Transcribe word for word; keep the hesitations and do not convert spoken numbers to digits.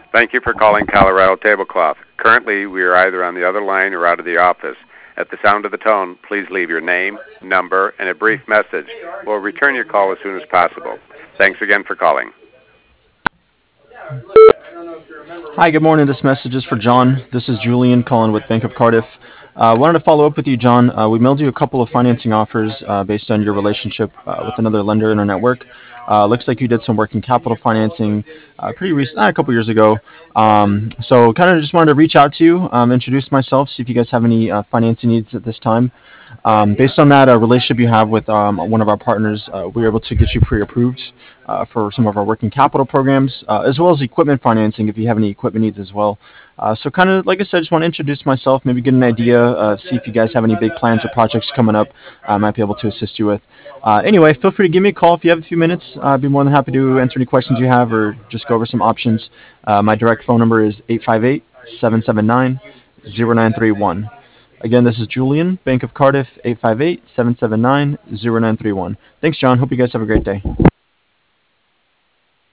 Thank you for calling Colorado Tablecloth. Currently, we are either on the other line or out of the office. At the sound of the tone, please leave your name, number, and a brief message. We'll return your call as soon as possible. Thanks again for calling. Hi, good morning. This message is for John. This is Julian calling with Bank of Cardiff. I uh, wanted to follow up with you, John. Uh, we mailed you a couple of financing offers uh, based on your relationship uh, with another lender in our network. Uh, looks like you did some working capital financing uh, pretty recent, uh, a couple years ago. Um, so, kind of just wanted to reach out to you, um, introduce myself, see if you guys have any uh, financing needs at this time. Um, based on that uh, relationship you have with um, one of our partners, uh, we were able to get you pre-approved uh, for some of our working capital programs, uh, as well as equipment financing if you have any equipment needs as well. Uh, so kind of, like I said, I just want to introduce myself, maybe get an idea, uh, see if you guys have any big plans or projects coming up I might be able to assist you with. Uh, anyway, feel free to give me a call if you have a few minutes. Uh, I'd be more than happy to answer any questions you have or just go over some options. Uh, my direct phone number is eight five eight, seven seven nine, zero nine three one. Again, this is Julian, Bank of Cardiff, eight five eight, seven seven nine, zero nine three one. Thanks, John. Hope you guys have a great day.